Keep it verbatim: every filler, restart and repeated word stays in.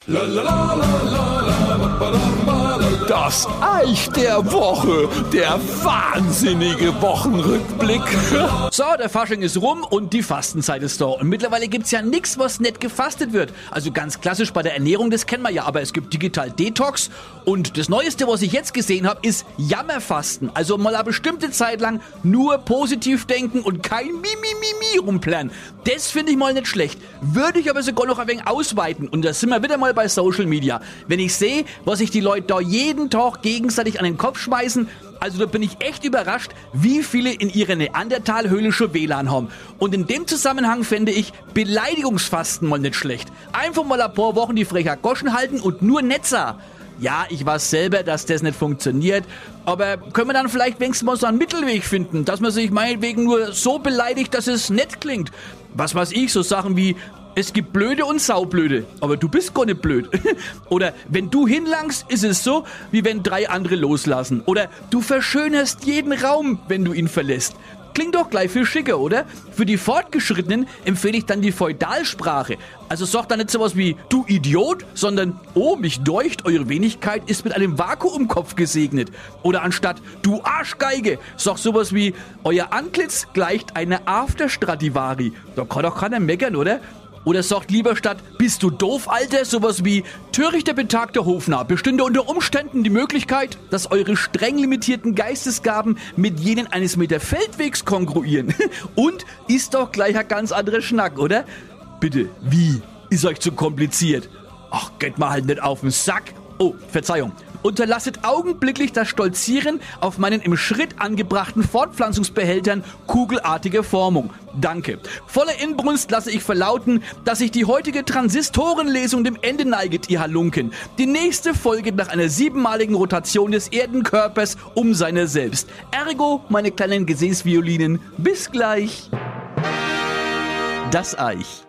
Das Eich der Woche, der wahnsinnige Wochenrückblick. So, der Fasching ist rum und die Fastenzeit ist da. Und mittlerweile gibt's ja nix, was nicht gefastet wird. Also ganz klassisch bei der Ernährung, das kennen wir ja. Aber es gibt Digital Detox. Und das Neueste, was ich jetzt gesehen habe, ist Jammerfasten. Also mal eine bestimmte Zeit lang nur positiv denken und kein Mimimimi rumplären. Das finde ich mal nicht schlecht. Würde ich aber sogar noch ein wenig ausweiten. Und da sind wir wieder mal bei Social Media. Wenn ich sehe, was sich die Leute da jeden Tag gegenseitig an den Kopf schmeißen, also da bin ich echt überrascht, wie viele in ihrer Neandertalhöhle schon W L A N haben. Und in dem Zusammenhang fände ich Beleidigungsfasten mal nicht schlecht. Einfach mal ein paar Wochen die frecher Goschen halten und nur Netzer. Ja, ich weiß selber, dass das nicht funktioniert, aber können wir dann vielleicht wenigstens mal so einen Mittelweg finden, dass man sich meinetwegen nur so beleidigt, dass es nett klingt. Was weiß ich, so Sachen wie: Es gibt Blöde und Saublöde, aber du bist gar nicht blöd. Oder wenn du hinlangst, ist es so, wie wenn drei andere loslassen. Oder du verschönerst jeden Raum, wenn du ihn verlässt. Klingt doch gleich viel schicker, oder? Für die Fortgeschrittenen empfehle ich dann die Feudalsprache. Also sagt da nicht sowas wie du Idiot, sondern oh, mich deucht, eure Wenigkeit ist mit einem Vakuumkopf gesegnet. Oder anstatt du Arschgeige, sagt sowas wie euer Antlitz gleicht einer After-Stradivari. Da kann doch keiner meckern, oder? Oder sagt lieber statt bist du doof, Alter, sowas wie törichter betagter Hofnarr, bestünde unter Umständen die Möglichkeit, dass eure streng limitierten Geistesgaben mit jenen eines Meter Feldwegs kongruieren. Und ist doch gleich ein ganz anderer Schnack, oder? Bitte, wie? Ist euch zu kompliziert? Ach, geht mal halt nicht auf den Sack. Oh, Verzeihung. Unterlasset augenblicklich das Stolzieren auf meinen im Schritt angebrachten Fortpflanzungsbehältern kugelartiger Formung. Danke. Voller Inbrunst lasse ich verlauten, dass sich die heutige Transistorenlesung dem Ende neiget, ihr Halunken. Die nächste folgt nach einer siebenmaligen Rotation des Erdenkörpers um seiner selbst. Ergo, meine kleinen Gesäßviolinen, bis gleich. Das Eich.